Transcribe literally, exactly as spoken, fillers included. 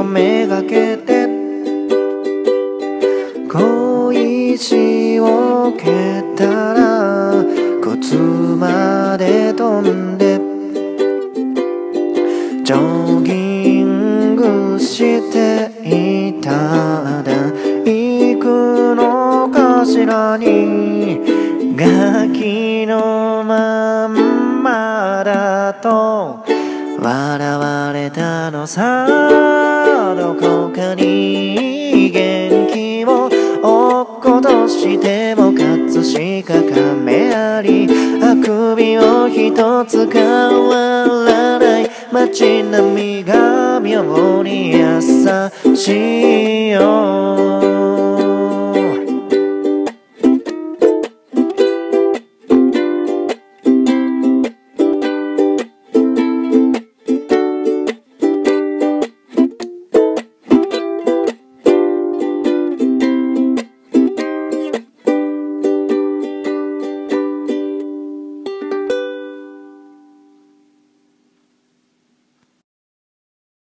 とめがけて小石を蹴ったら靴まで飛んでジョギングしていた大工の頭にガキのまんまだと笑われたのさ。どこかに元気を落っことしても葛飾亀有あくびを一つ変わらない街並みが妙に優しいよ。